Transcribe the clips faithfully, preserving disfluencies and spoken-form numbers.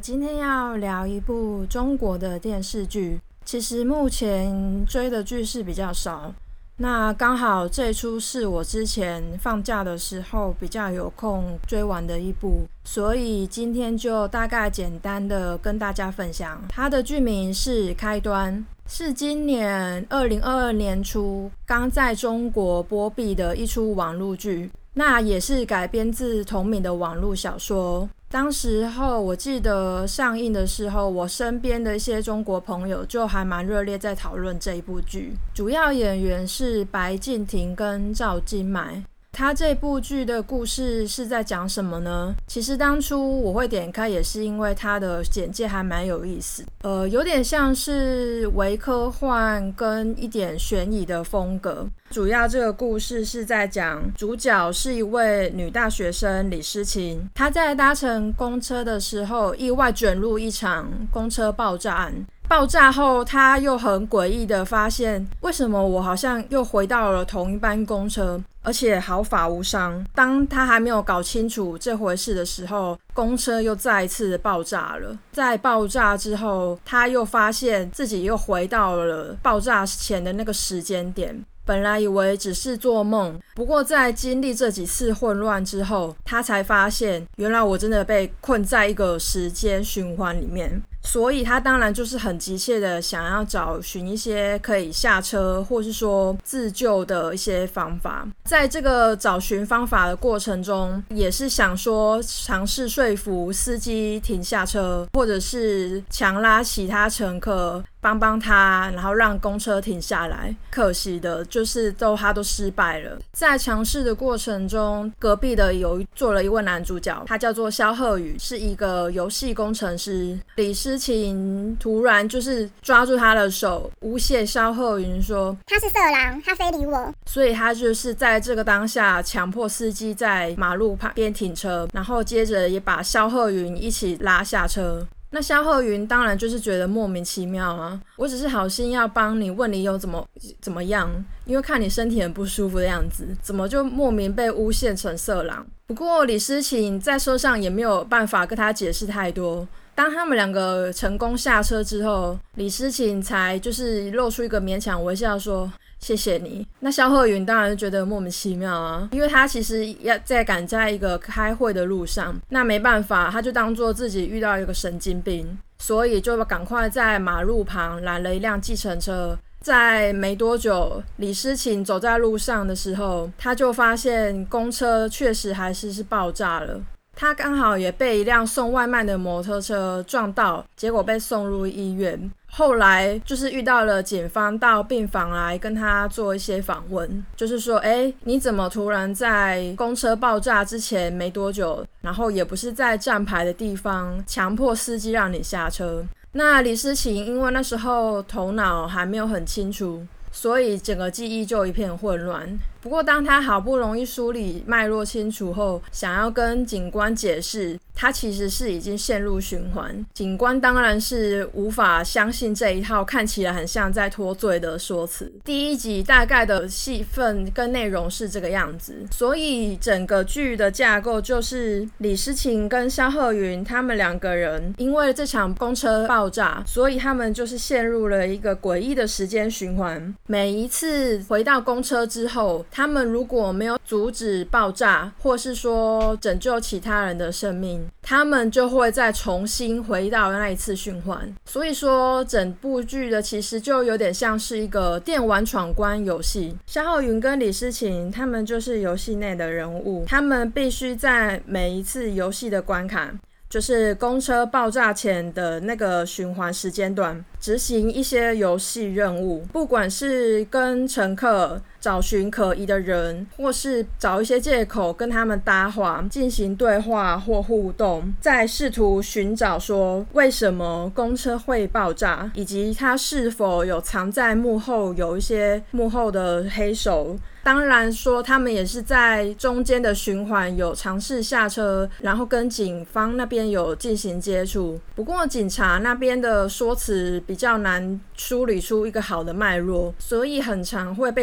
今天要聊一部中国的电视剧，其实目前追的剧是比较少，那刚好这一出是我之前放假的时候比较有空追完的一部，所以今天就大概简单的跟大家分享。它的剧名是《开端》，是今年二零二二年初刚在中国播毕的一出网络剧，那也是改编自同名的网络小说。当时候我记得上映的时候，我身边的一些中国朋友就还蛮热烈在讨论这一部剧。主要演员是白敬亭跟赵今麦。他这部剧的故事是在讲什么呢？其实当初我会点开也是因为他的简介还蛮有意思，呃，有点像是微科幻跟一点悬疑的风格。主要这个故事是在讲主角是一位女大学生李诗情，她在搭乘公车的时候意外卷入一场公车爆炸案。爆炸后，他又很诡异的发现，为什么我好像又回到了同一班公车，而且毫发无伤。当他还没有搞清楚这回事的时候，公车又再一次爆炸了。在爆炸之后，他又发现自己又回到了爆炸前的那个时间点。本来以为只是做梦，不过在经历这几次混乱之后，他才发现原来我真的被困在一个时间循环里面。所以他当然就是很急切的想要找寻一些可以下车或是说自救的一些方法。在这个找寻方法的过程中，也是想说尝试说服司机停下车，或者是强拉其他乘客帮帮他，然后让公车停下来。可惜的就是都他都失败了。在尝试的过程中，隔壁的有坐了一位男主角，他叫做萧鹤宇，是一个游戏工程师。李诗情突然就是抓住他的手，诬陷萧鹤云说他是色狼，他非礼我， 所以他就是在这个当下强迫司机在马路旁边停车，然后接着也把萧鹤云一起拉下车。那萧鹤云当然就是觉得莫名其妙啊，我只是好心要帮你，问你有怎么怎么样，因为看你身体很不舒服的样子，怎么就莫名被诬陷成色狼。不过李诗情在车上也没有办法跟他解释太多。当他们两个成功下车之后，李诗情才就是露出一个勉强微笑说谢谢你。那萧鹤云当然就觉得莫名其妙啊，因为他其实要在赶在一个开会的路上，那没办法，他就当作自己遇到一个神经病，所以就赶快在马路旁拦了一辆计程车。在没多久，李诗情走在路上的时候，他就发现公车确实还是是爆炸了。他刚好也被一辆送外卖的摩托车撞到，结果被送入医院。后来就是遇到了警方到病房来跟他做一些访问，就是说诶你怎么突然在公车爆炸之前没多久，然后也不是在站牌的地方强迫司机让你下车。那李诗情因为那时候头脑还没有很清楚，所以整个记忆就一片混乱。不过当他好不容易梳理脉络清楚后，想要跟警官解释他其实是已经陷入循环，警官当然是无法相信这一套看起来很像在脱罪的说辞。第一集大概的戏份跟内容是这个样子，所以整个剧的架构就是李诗情跟萧鹤云他们两个人因为这场公车爆炸，所以他们就是陷入了一个诡异的时间循环。每一次回到公车之后，他们如果没有阻止爆炸，或是说拯救其他人的生命，他们就会再重新回到那一次循环。所以说整部剧的其实就有点像是一个电玩闯关游戏。萧鹤云跟李诗情他们就是游戏内的人物，他们必须在每一次游戏的关卡，就是公车爆炸前的那个循环时间段，执行一些游戏任务，不管是跟乘客找寻可疑的人，或是找一些借口跟他们搭话，进行对话或互动，再试图寻找说为什么公车会爆炸，以及它是否有藏在幕后，有一些幕后的黑手。当然说他们也是在中间的循环有尝试下车，然后跟警方那边有进行接触。不过警察那边的说辞比较难梳理出一个好的脉络，所以很常会被当作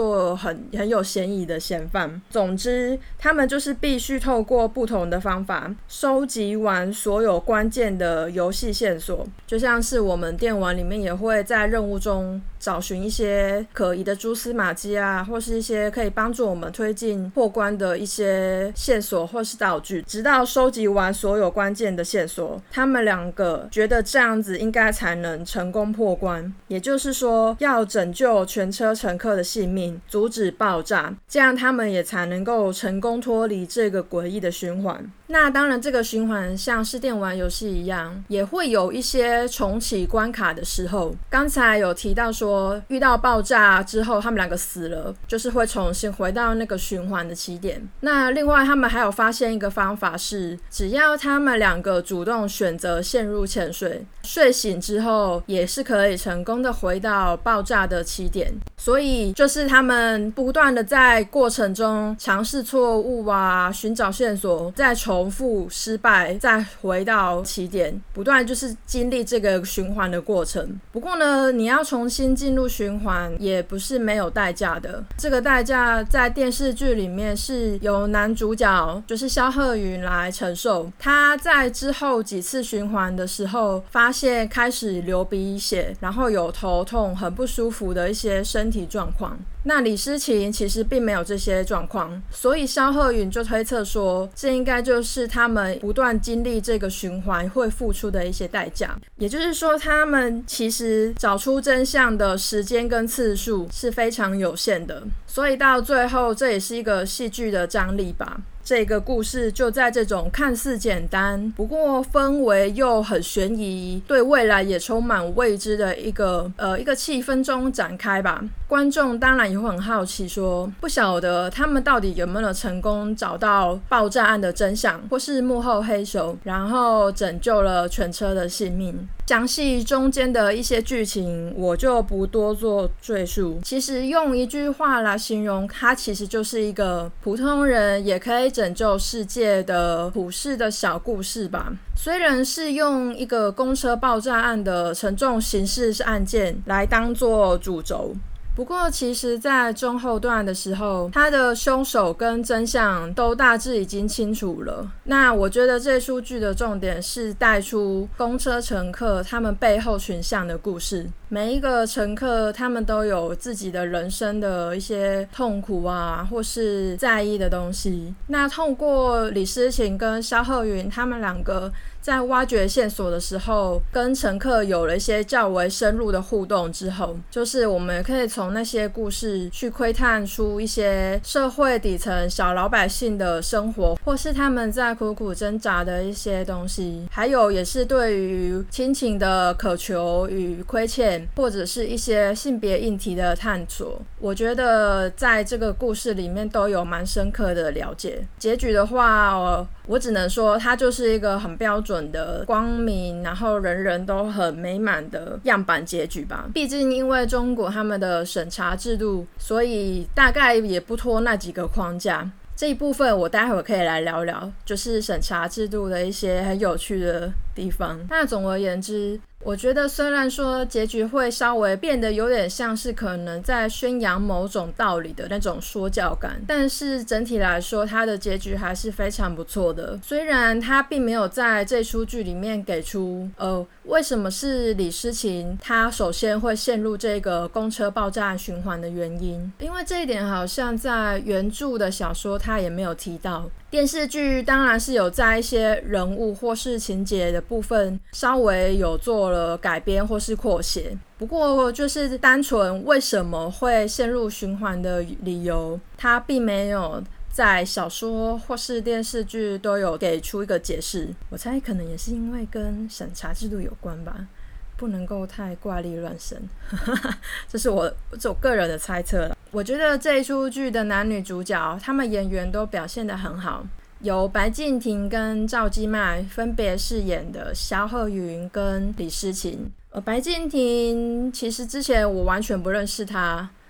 做很很有嫌疑的嫌犯。总之他们就是必须透过不同的方法收集完所有关键的游戏线索，就像是我们电玩里面也会在任务中找寻一些可疑的蛛丝马迹啊，或是一些可以帮助我们推进破关的一些线索或是道具，直到收集完所有关键的线索，他们两个觉得这样子应该才能成功破关，也就是说要拯救全车乘客的性命，阻止爆炸，这样他们也才能够成功脱离这个诡异的循环。那当然这个循环像是电玩游戏一样，也会有一些重启关卡的时候，刚才有提到说遇到爆炸之后他们两个死了，就是会重新回到那个循环的起点。那另外他们还有发现一个方法是，只要他们两个主动选择陷入潜水，睡醒之后也是可以成功的回到爆炸的起点。所以就是他们不断的在过程中尝试错误啊，寻找线索，再重复失败，再回到起点，不断就是经历这个循环的过程。不过呢，你要重新进入循环也不是没有代价的，这个代价在电视剧里面是由男主角就是萧鹤云来承受。他在之后几次循环的时候发现开始流鼻血，然后有头痛很不舒服的一些身体状况。那李诗情其实并没有这些状况，所以萧鹤云就推测说这应该就是他们不断经历这个循环会付出的一些代价，也就是说他们其实找出真相的时间跟次数是非常有限的，所以到最后这也是一个戏剧的张力吧。这个故事就在这种看似简单，不过氛围又很悬疑，对未来也充满未知的一个呃一个气氛中展开吧。观众当然也会很好奇说，不晓得他们到底有没有成功找到爆炸案的真相，或是幕后黑手，然后拯救了全车的性命。详细中间的一些剧情我就不多做赘述，其实用一句话来形容，它其实就是一个普通人也可以拯救世界的普世的小故事吧。虽然是用一个公车爆炸案的沉重刑事案件来当作主轴，不过其实在中后段的时候，他的凶手跟真相都大致已经清楚了。那我觉得这出剧的重点是带出公车乘客他们背后群像的故事，每一个乘客他们都有自己的人生的一些痛苦啊，或是在意的东西。那透过李诗情跟萧鹤云他们两个在挖掘线索的时候，跟乘客有了一些较为深入的互动之后，就是我们可以从那些故事去窥探出一些社会底层小老百姓的生活，或是他们在苦苦挣扎的一些东西，还有也是对于亲情的渴求与亏欠，或者是一些性别议题的探索。我觉得在这个故事里面都有蛮深刻的了解。结局的话，我我只能说它就是一个很标准的光明，然后人人都很美满的样板结局吧。毕竟因为中国他们的审查制度，所以大概也不脱那几个框架。这一部分我待会儿可以来聊聊，就是审查制度的一些很有趣的地方。那总而言之，我觉得虽然说结局会稍微变得有点像是可能在宣扬某种道理的那种说教感，但是整体来说它的结局还是非常不错的。虽然它并没有在这出剧里面给出呃为什么是李诗情他首先会陷入这个公车爆炸循环的原因，因为这一点好像在原著的小说他也没有提到。电视剧当然是有在一些人物或是情节的部分稍微有做了改编或是扩写，不过就是单纯为什么会陷入循环的理由，它并没有在小说或是电视剧都有给出一个解释。我猜可能也是因为跟审查制度有关吧，不能够太怪力乱神这是我这我个人的猜测了。我觉得这一出剧的男女主角他们演员都表现得很好，由白敬亭跟赵基麦分别饰演的萧鹤云跟李诗情。呃，白敬亭其实之前我完全不认识他，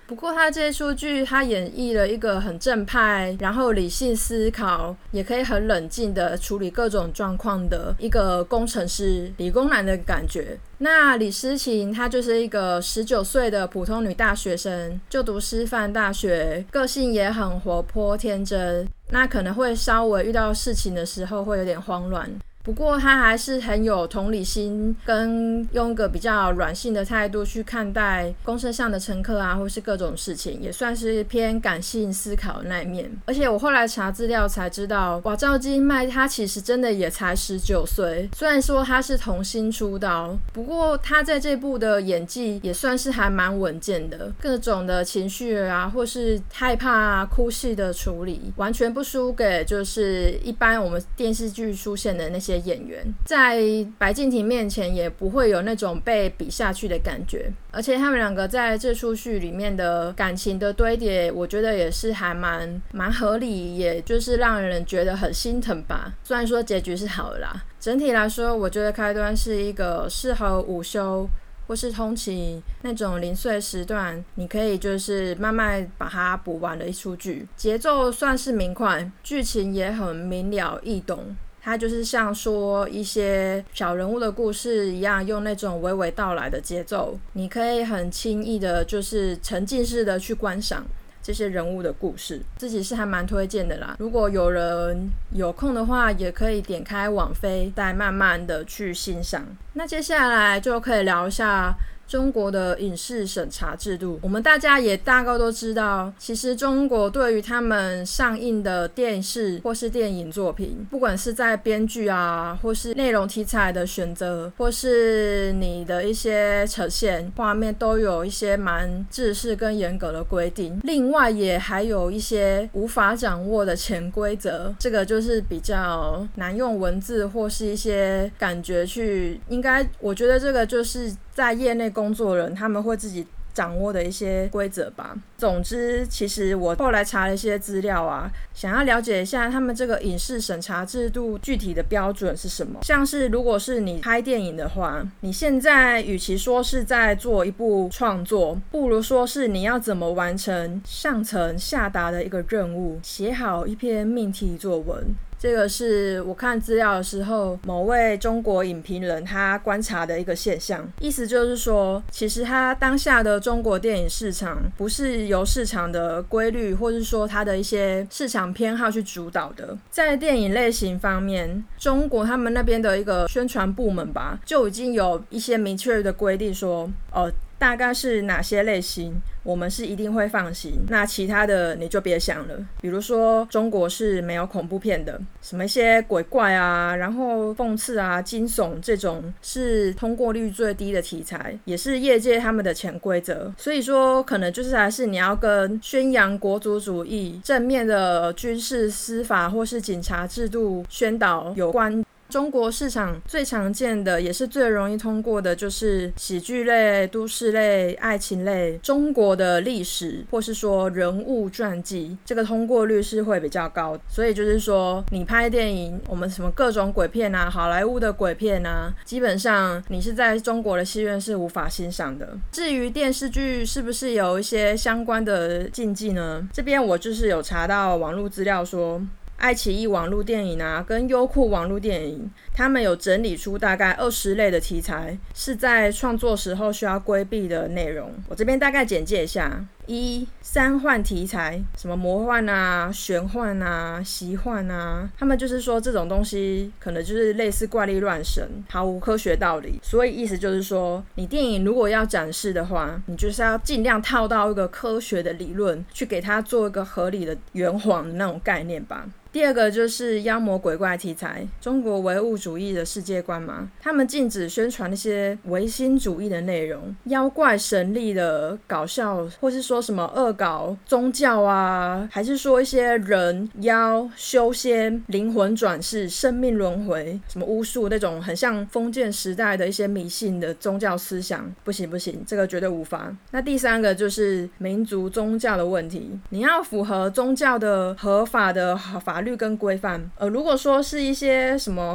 不过他这出剧他演绎了一个很正派，然后理性思考，也可以很冷静的处理各种状况的一个工程师理工男的感觉。那李诗情她就是一个十九岁的普通女大学生，就读师范大学，个性也很活泼天真，那可能会稍微遇到事情的时候会有点慌乱，不过他还是很有同理心，跟用一个比较软性的态度去看待公车上的乘客啊，或是各种事情，也算是偏感性思考的那一面。而且我后来查资料才知道，哇，赵今麦他其实真的也才十九岁，虽然说他是童星出道，不过他在这部的演技也算是还蛮稳健的，各种的情绪啊，或是害怕啊、哭戏的处理，完全不输给就是一般我们电视剧出现的那些演员，在白敬亭面前也不会有那种被比下去的感觉。而且他们两个在这出剧里面的感情的堆叠，我觉得也是还蛮蛮合理，也就是让人觉得很心疼吧。虽然说结局是好的啦，整体来说我觉得开端是一个适合午休或是通勤那种零碎时段，你可以就是慢慢把它补完的一出剧。节奏算是明快，剧情也很明了易懂，它就是像说一些小人物的故事一样，用那种娓娓道来的节奏，你可以很轻易的就是沉浸式的去观赏这些人物的故事，自己是还蛮推荐的啦。如果有人有空的话，也可以点开网飞再慢慢的去欣赏。那接下来就可以聊一下中国的影视审查制度。我们大家也大概都知道，其实中国对于他们上映的电视或是电影作品，不管是在编剧啊，或是内容题材的选择，或是你的一些呈现画面，都有一些蛮制式跟严格的规定。另外也还有一些无法掌握的潜规则，这个就是比较难用文字或是一些感觉去，应该我觉得这个就是在业内工作人他们会自己掌握的一些规则吧。总之其实我后来查了一些资料啊，想要了解一下他们这个影视审查制度具体的标准是什么。像是如果是你拍电影的话，你现在与其说是在做一部创作，不如说是你要怎么完成上层下达的一个任务，写好一篇命题作文。这个是我看资料的时候某位中国影评人他观察的一个现象，意思就是说其实他当下的中国电影市场不是由市场的规律或是说他的一些市场偏好去主导的。在电影类型方面，中国他们那边的一个宣传部门吧，就已经有一些明确的规定说哦，大概是哪些类型我们是一定会放行，那其他的你就别想了。比如说中国是没有恐怖片的，什么一些鬼怪啊，然后讽刺啊、惊悚这种是通过率最低的题材，也是业界他们的潜规则。所以说可能就是还是你要跟宣扬国族主义、正面的军事司法或是警察制度宣导有关。中国市场最常见的也是最容易通过的就是喜剧类、都市类、爱情类、中国的历史或是说人物传记，这个通过率是会比较高。所以就是说你拍电影，我们什么各种鬼片啊，好莱坞的鬼片啊，基本上你是在中国的戏院是无法欣赏的。至于电视剧是不是有一些相关的禁忌呢？这边我就是有查到网络资料说，爱奇艺网络电影啊，跟优酷网络电影，他们有整理出大概二十类的题材是在创作时候需要规避的内容。我这边大概简介一下：一、三幻题材，什么魔幻啊、玄幻啊、奇幻啊，他们就是说这种东西可能就是类似怪力乱神，毫无科学道理。所以意思就是说，你电影如果要展示的话，你就是要尽量套到一个科学的理论，去给它做一个合理的圆谎的那种概念吧。第二个就是妖魔鬼怪题材，中国唯物主义的世界观嘛，他们禁止宣传那些唯心主义的内容，妖怪神力的搞笑，或是说什么恶搞宗教啊，还是说一些人妖修仙、灵魂转世、生命轮回，什么巫术那种很像封建时代的一些迷信的宗教思想，不行不行，这个绝对无法。那第三个就是民族宗教的问题，你要符合宗教的合法的法律跟规范，呃，如果说是一些什么少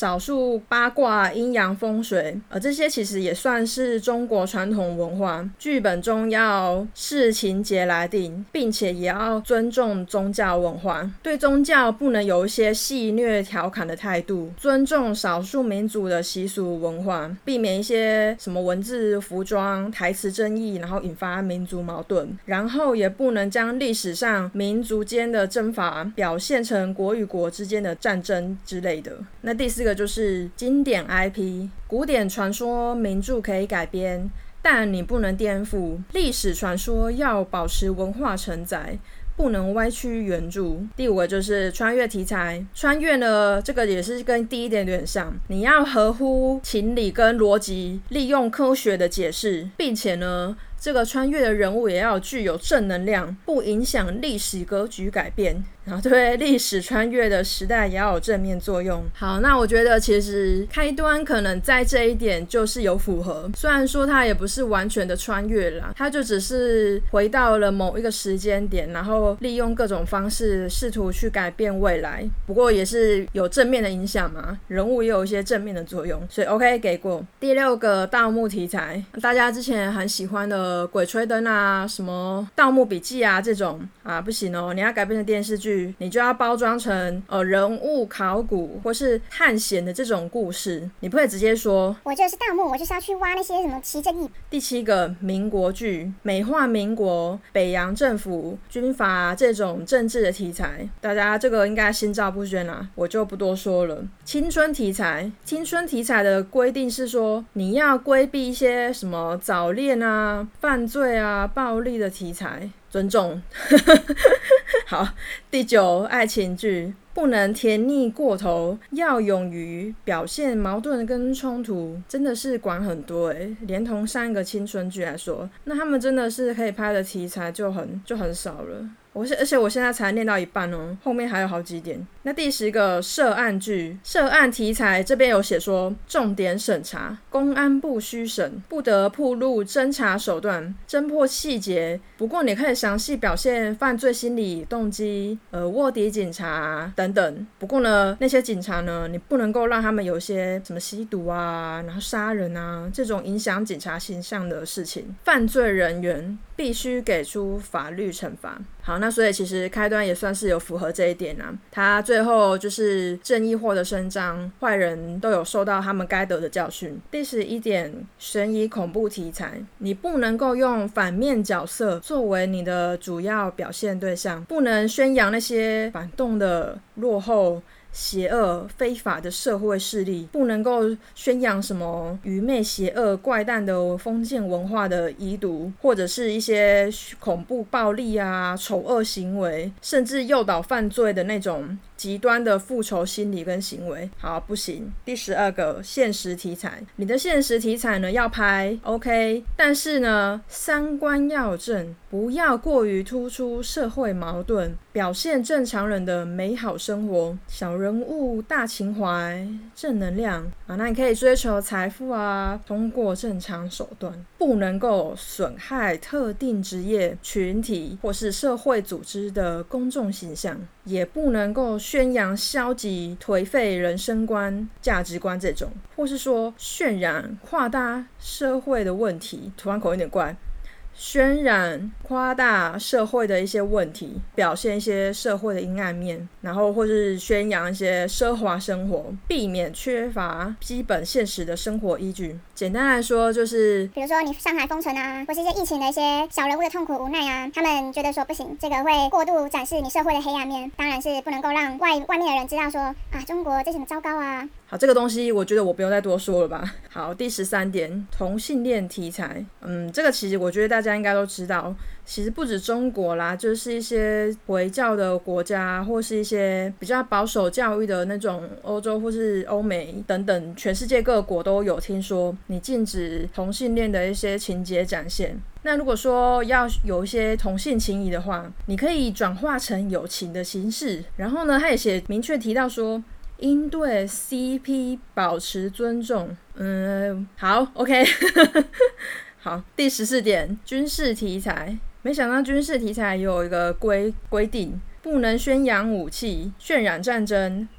少数八卦、阴阳风水，而这些其实也算是中国传统文化。剧本中要视情节来定，并且也要尊重宗教文化，对宗教不能有一些戏谑调侃的态度，尊重少数民族的习俗文化，避免一些什么文字、服装、台词争议，然后引发民族矛盾。然后也不能将历史上民族间的征伐表现成国与国之间的战争之类的。那第四个就是经典 I P， 古典传说名著可以改编，但你不能颠覆。历史传说要保持文化承载，不能歪曲原著。第五个就是穿越题材，穿越呢，这个也是跟第一点有点像，你要合乎情理跟逻辑，利用科学的解释，并且呢这个穿越的人物也要具有正能量，不影响历史格局改变，然后对历史穿越的时代也要有正面作用。好，那我觉得其实开端可能在这一点就是有符合，虽然说它也不是完全的穿越啦，它就只是回到了某一个时间点，然后利用各种方式试图去改变未来，不过也是有正面的影响嘛，人物也有一些正面的作用，所以 OK 给过。第六个盗墓题材，大家之前很喜欢的鬼吹灯啊，什么盗墓笔记啊这种啊，不行哦，你要改编成电视剧，你就要包装成呃人物考古或是探险的这种故事，你不可以直接说我就是盗墓，我就是要去挖那些什么奇珍异。 第七个民国剧，美化民国、北洋政府、军阀这种政治的题材，大家这个应该心照不宣啦，我就不多说了。青春题材，青春题材的规定是说你要规避一些什么早恋啊、犯罪啊、暴力的题材，尊重好，第九，爱情剧不能甜腻过头，要勇于表现矛盾跟冲突，真的是管很多耶，连同上一个青春剧来说，那他们真的是可以拍的题材就很就很少了。我而且我现在才念到一半哦，后面还有好几点。那第十个涉案剧，涉案题材这边有写说重点审查，公安部需审，不得暴露侦查手段，侦破细节，不过你可以详细表现犯罪心理动机，呃卧底警察等等。不过呢，那些警察呢，你不能够让他们有一些什么吸毒啊，然后杀人啊这种影响警察形象的事情。犯罪人员必须给出法律惩罚。好，那所以其实开端也算是有符合这一点啊。他最后就是正义获得伸张，坏人都有受到他们该得的教训。第十一点，悬疑恐怖题材，你不能够用反面角色作为你的主要表现对象，不能宣扬那些反动的、落后、邪恶非法的社会势力，不能够宣扬什么愚昧邪恶怪诞的封建文化的遗毒，或者是一些恐怖暴力啊、丑恶行为，甚至诱导犯罪的那种极端的复仇心理跟行为。好，不行。第十二个，现实题材，你的现实题材呢要拍 OK， 但是呢三观要正，不要过于突出社会矛盾，表现正常人的美好生活，小人物大情怀，正能量啊。那你可以追求财富啊，通过正常手段，不能够损害特定职业群体或是社会组织的公众形象，也不能够宣扬消极颓废人生观、价值观这种，或是说渲染夸大社会的问题，突然口有点怪，渲染夸大社会的一些问题，表现一些社会的阴暗面，然后或是宣扬一些奢华生活，避免缺乏基本现实的生活依据。简单来说就是比如说你上海封城啊，或是一些疫情的一些小人物的痛苦无奈啊，他们觉得说不行，这个会过度展示你社会的黑暗面，当然是不能够让外外面的人知道说啊中国这什么糟糕啊。 好，这个东西我觉得我不用再多说了吧。好，第十三点，同性恋题材。嗯，这个其实我觉得大家应该都知道，其实不止中国啦，就是一些回教的国家，或是一些比较保守教育的那种欧洲或是欧美等等，全世界各国都有听说你禁止同性恋的一些情节展现。那如果说要有一些同性情谊的话，你可以转化成友情的形式。然后呢，他也写明确提到说应对 C P 保持尊重。嗯，好 OK 好，第十四点，军事题材。没想到军事题材有一个规规定，不能宣扬武器、渲染战争、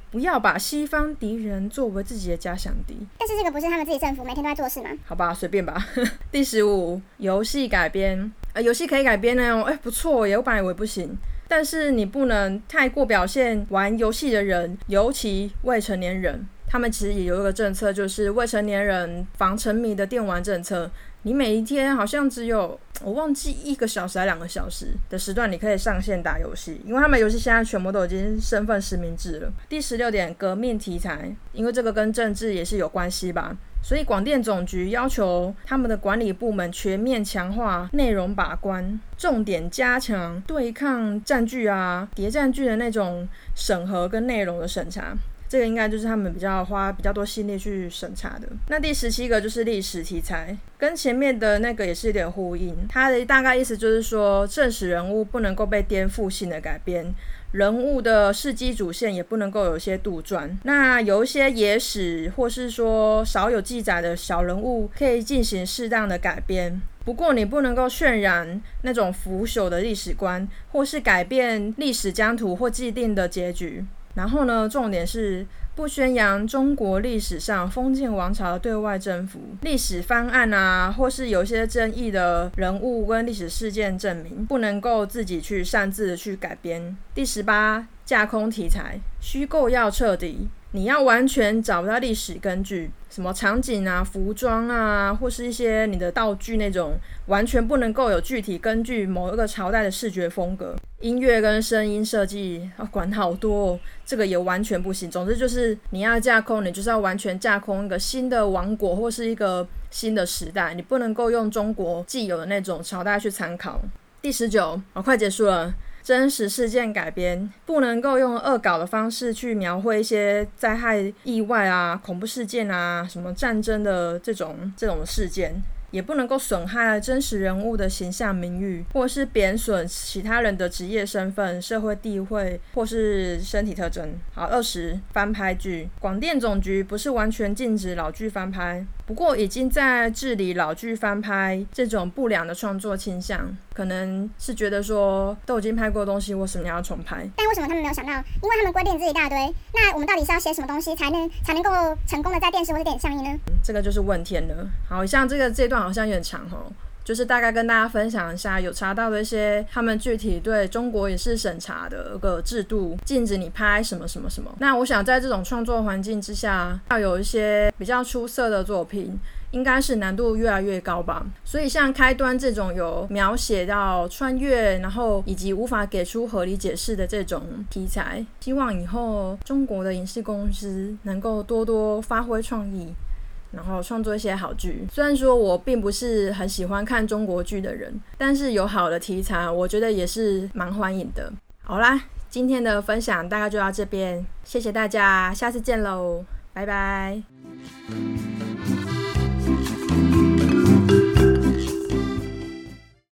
不要把西方敌人作为自己的假想敌。 但是这个不是他们自己政府每天都在做事吗？ 好吧，随便吧。第十五，游戏改编。呃，游戏可以改编呢，哎，不错耶，我本来以为不行。但是你不能太过表现玩游戏的人，尤其未成年人。他们其实也有一个政策，就是未成年人防沉迷的电玩政策。你每一天好像只有我忘记一个小时还两个小时的时段，你可以上线打游戏，因为他们游戏现在全部都已经身份实名制了。第十六点，革命题材，因为这个跟政治也是有关系吧，所以广电总局要求他们的管理部门全面强化内容把关，重点加强对抗战剧啊、谍战剧的那种审核跟内容的审查。这个应该就是他们比较花比较多心力去审查的。那第十七个就是历史题材，跟前面的那个也是有点呼应。它的大概意思就是说，正史人物不能够被颠覆性的改编，人物的事迹主线也不能够有一些杜撰。那有一些野史或是说少有记载的小人物，可以进行适当的改编。不过你不能够渲染那种腐朽的历史观，或是改变历史疆土或既定的结局。然后呢，重点是不宣扬中国历史上封建王朝的对外征服、历史翻案啊，或是有一些争议的人物跟历史事件证明，不能够自己去擅自的去改编。第十八，架空题材，虚构要彻底，你要完全找不到历史根据，什么场景啊、服装啊，或是一些你的道具那种，完全不能够有具体根据某一个朝代的视觉风格。音乐跟声音设计啊，管好多哦，这个也完全不行。总之就是你要架空，你就是要完全架空一个新的王国或是一个新的时代，你不能够用中国既有的那种朝代去参考。第十九，哦，快结束了。真实事件改编，不能够用恶搞的方式去描绘一些灾害、意外啊、恐怖事件啊、什么战争的这种这种事件。也不能够损害真实人物的形象名誉，或是贬损其他人的职业身份、社会地位或是身体特征。好，二十，翻拍剧。广电总局不是完全禁止老剧翻拍，不过已经在治理老剧翻拍这种不良的创作倾向，可能是觉得说都已经拍过的东西，为什么要重拍？ 但为什么他们没有想到？因为他们规定自己一大堆，那我们到底是要写什么东西才能才能够成功的在电视或是电影上映呢？ 嗯，这个就是问天了。好，像这个这段好像有点长哦，就是大概跟大家分享一下有查到的一些他们具体对中国影视审查的一个制度，禁止你拍什么什么什么。那我想在这种创作环境之下，要有一些比较出色的作品，应该是难度越来越高吧。所以像开端这种有描写到穿越，然后以及无法给出合理解释的这种题材，希望以后中国的影视公司能够多多发挥创意，然后创作一些好剧。虽然说我并不是很喜欢看中国剧的人，但是有好的题材我觉得也是蛮欢迎的。好啦，今天的分享大概就到这边，谢谢大家，下次见喽，拜拜。